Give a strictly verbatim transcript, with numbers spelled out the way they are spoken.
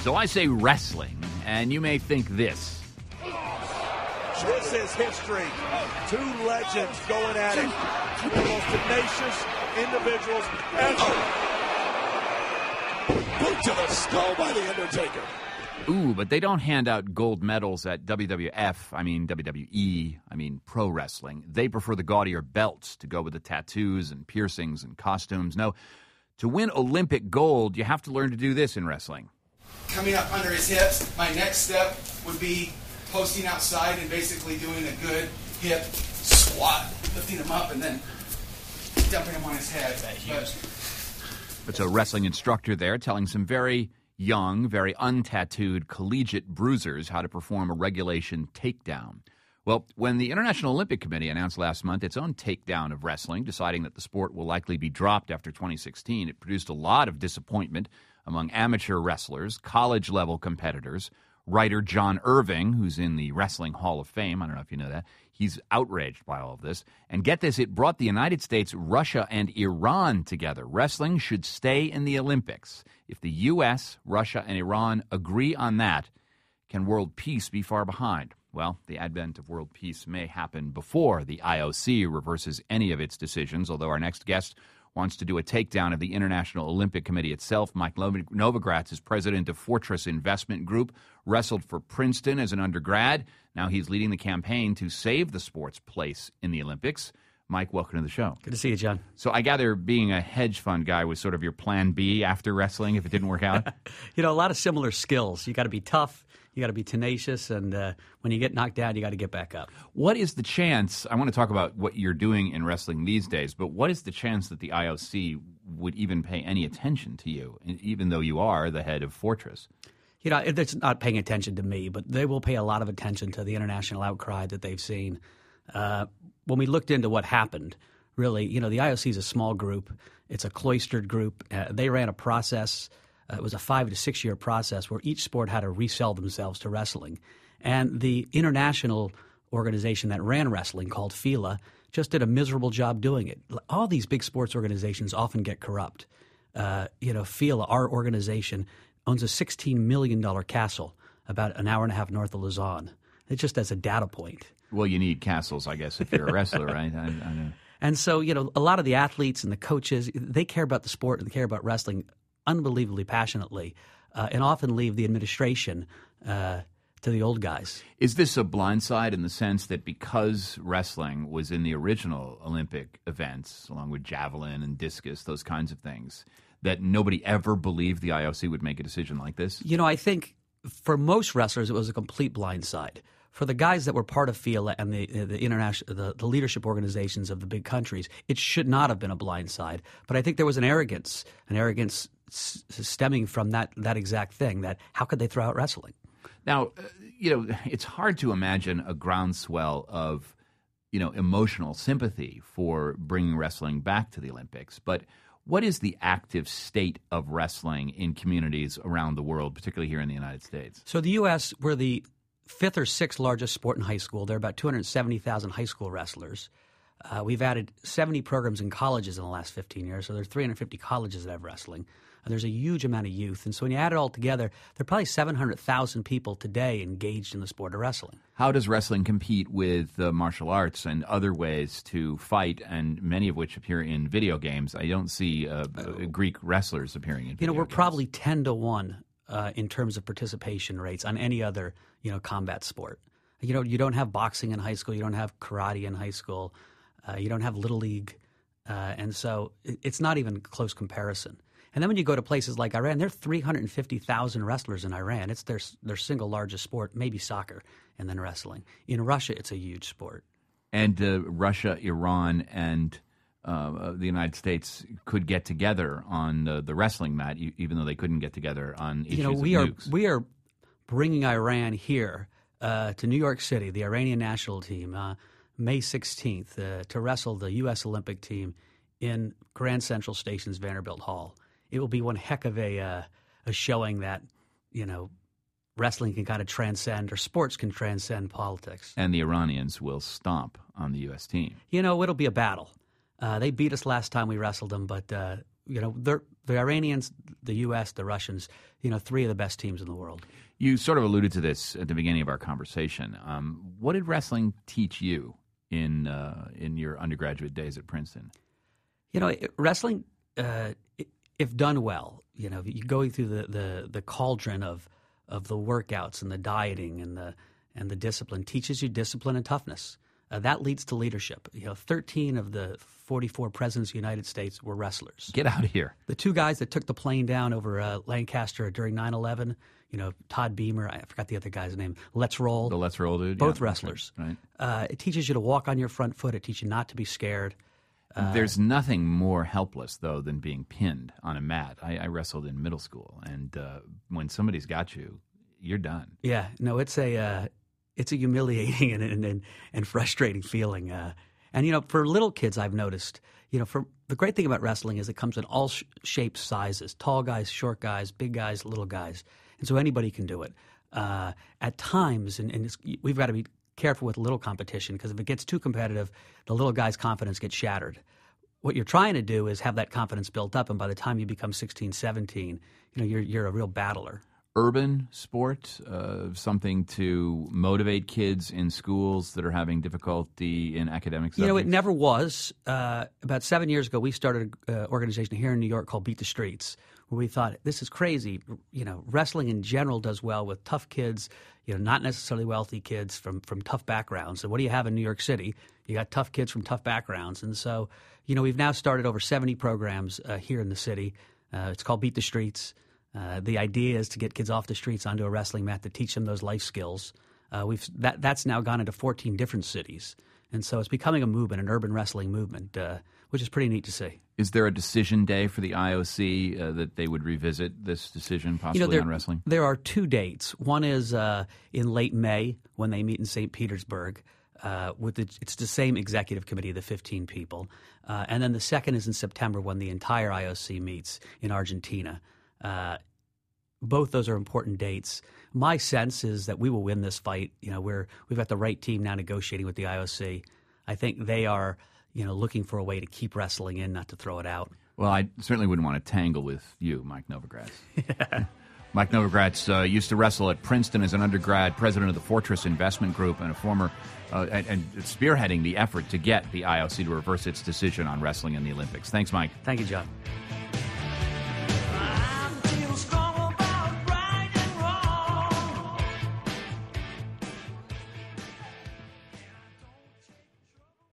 So I say wrestling, and you may think this. This is history. Two legends going at it. Two of the most tenacious individuals ever. Boot to the skull by The Undertaker. Ooh, but they don't hand out gold medals at W W F, I mean W W E, I mean pro wrestling. They prefer the gaudier belts to go with the tattoos and piercings and costumes. No, to win Olympic gold, you have to learn to do this in wrestling. Coming up under his hips, my next step would be posting outside and basically doing a good hip squat, lifting him up and then dumping him on his head. But, It's a wrestling instructor there telling some very young, very untattooed collegiate bruisers how to perform a regulation takedown. Well, when the International Olympic Committee announced last month its own takedown of wrestling, deciding that the sport will likely be dropped after twenty sixteen, it produced a lot of disappointment among amateur wrestlers, college-level competitors. Writer John Irving, who's in the Wrestling Hall of Fame, I don't know if you know that, he's outraged by all of this. And get this, it brought the United States, Russia, and Iran together. Wrestling should stay in the Olympics. If the U S, Russia, and Iran agree on that, can world peace be far behind? Well, the advent of world peace may happen before the I O C reverses any of its decisions, although our next guest wants to do a takedown of the International Olympic Committee itself. Mike Novogratz is president of Fortress Investment Group, wrestled for Princeton as an undergrad. Now he's leading the campaign to save the sport's place in the Olympics. Mike, welcome to the show. Good to see you, John. So I gather being a hedge fund guy was sort of your plan B after wrestling if it didn't work out? You know, a lot of similar skills. You got to be tough. You got to be tenacious, and uh, when you get knocked down, you got to get back up. What is the chance, I want to talk about what you're doing in wrestling these days, but what is the chance that the I O C would even pay any attention to you, even though you are the head of Fortress? You know, it's not paying attention to me, but they will pay a lot of attention to the international outcry that they've seen. Uh, when we looked into what happened, really, you know, the I O C is a small group. It's a cloistered group. Uh, they ran a process. Uh, it was a five to six year process where each sport had to resell themselves to wrestling. And the international organization that ran wrestling, called FILA, just did a miserable job doing it. All these big sports organizations often get corrupt. Uh, you know, FILA, our organization, owns a sixteen million dollars castle about an hour and a half north of Lausanne. It's just as a data point. Well, you need castles, I guess, if you're a wrestler, right? I, I know. And so, you know, a lot of the athletes and the coaches, they care about the sport and they care about wrestling unbelievably passionately, uh, and often leave the administration uh, to the old guys. Is this a blindside in the sense that because wrestling was in the original Olympic events, along with javelin and discus, those kinds of things, that nobody ever believed the I O C would make a decision like this? You know, I think for most wrestlers, it was a complete blindside. For the guys that were part of FILA and the the international the, the leadership organizations of the big countries, it should not have been a blindside. But I think there was an arrogance, an arrogance s- stemming from that that exact thing. That how could they throw out wrestling? Now, uh, you know, it's hard to imagine a groundswell of, you know, emotional sympathy for bringing wrestling back to the Olympics. But what is the active state of wrestling in communities around the world, particularly here in the United States? So the U S, we're the fifth or sixth largest sport in high school. There are about two hundred seventy thousand high school wrestlers. Uh, we've added seventy programs in colleges in the last fifteen years, so there are three hundred fifty colleges that have wrestling. And there's a huge amount of youth. And so when you add it all together, there are probably seven hundred thousand people today engaged in the sport of wrestling. How does wrestling compete with uh, martial arts and other ways to fight, and many of which appear in video games? I don't see uh, uh, Greek wrestlers appearing in video You know, we're games. probably ten to one uh, in terms of participation rates on any other, you know, combat sport. You know, you don't have boxing in high school. You don't have karate in high school. Uh, you don't have Little League. Uh, and so it, it's not even a close comparison. And then when you go to places like Iran, there are three hundred fifty thousand wrestlers in Iran. It's their, their single largest sport, maybe soccer, and then wrestling. In Russia, it's a huge sport. And uh, Russia, Iran, and uh, the United States could get together on uh, the wrestling mat, e- even though they couldn't get together on issues You know, we of are nukes. we are bringing Iran here uh, to New York City, the Iranian national team, uh, May sixteenth, uh, to wrestle the U S Olympic team in Grand Central Station's Vanderbilt Hall. It will be one heck of a uh, a showing that, you know, wrestling can kind of transcend, or sports can transcend politics. And the Iranians will stomp on the U S team. You know, it'll be a battle. Uh, they beat us last time we wrestled them, but uh, you know, they're, the Iranians, the U S, the Russians, you know, three of the best teams in the world. You sort of alluded to this at the beginning of our conversation. Um, what did wrestling teach you in uh, in your undergraduate days at Princeton? You know, it, wrestling, uh, if done well, you know, you going through the, the, the cauldron of of the workouts and the dieting and the and the discipline teaches you discipline and toughness. Uh, that leads to leadership. You know, thirteen of the forty-four presidents of the United States were wrestlers. Get out of here. The two guys that took the plane down over uh, Lancaster during nine eleven, you know, Todd Beamer, I forgot the other guy's name, Let's Roll. The Let's Roll dude. Both yeah, wrestlers. Right. right. Uh, it teaches you to walk on your front foot. It teaches you not to be scared. Uh, There's nothing more helpless, though, than being pinned on a mat. I, I wrestled in middle school, and uh, when somebody's got you, you're done. Yeah. No, it's a uh, it's a humiliating and and, and, and frustrating feeling. Uh, and, you know, for little kids, I've noticed, you know, for the great thing about wrestling is it comes in all sh- shapes, sizes, tall guys, short guys, big guys, little guys. And so anybody can do it. Uh, at times, and, and it's, we've got to be careful with little competition because if it gets too competitive, the little guy's confidence gets shattered. What you're trying to do is have that confidence built up, and by the time you become sixteen, seventeen, you know, you're you're a real battler. Urban sport, uh, something to motivate kids in schools that are having difficulty in academic subjects? You know, it never was. Uh, about seven years ago, we started an organization here in New York called Beat the Streets, where we thought, this is crazy. You know, wrestling in general does well with tough kids, you know, not necessarily wealthy kids from, from tough backgrounds. And what do you have in New York City? You got tough kids from tough backgrounds. And so, you know, we've now started over seventy programs uh, here in the city. Uh, it's called Beat the Streets. Uh, the idea is to get kids off the streets onto a wrestling mat to teach them those life skills. Uh, we've that that's now gone into fourteen different cities, and so it's becoming a movement, an urban wrestling movement, uh, which is pretty neat to see. Is there a decision day for the I O C uh, that they would revisit this decision possibly you know, there, on wrestling? There are two dates. One is uh, in late May when they meet in Saint Petersburg. Uh, with the, it's the same executive committee, the fifteen people, uh, and then the second is in September when the entire I O C meets in Argentina. Uh, both those are important dates. My sense is that we will win this fight. You know, we're we've got the right team now negotiating with the I O C. I think they are, you know, looking for a way to keep wrestling in, not to throw it out. Well, I certainly wouldn't want to tangle with you, Mike Novogratz. Yeah. Mike Novogratz uh, used to wrestle at Princeton as an undergrad, president of the Fortress Investment Group, and a former uh, and, and spearheading the effort to get the I O C to reverse its decision on wrestling in the Olympics. Thanks, Mike. Thank you, John.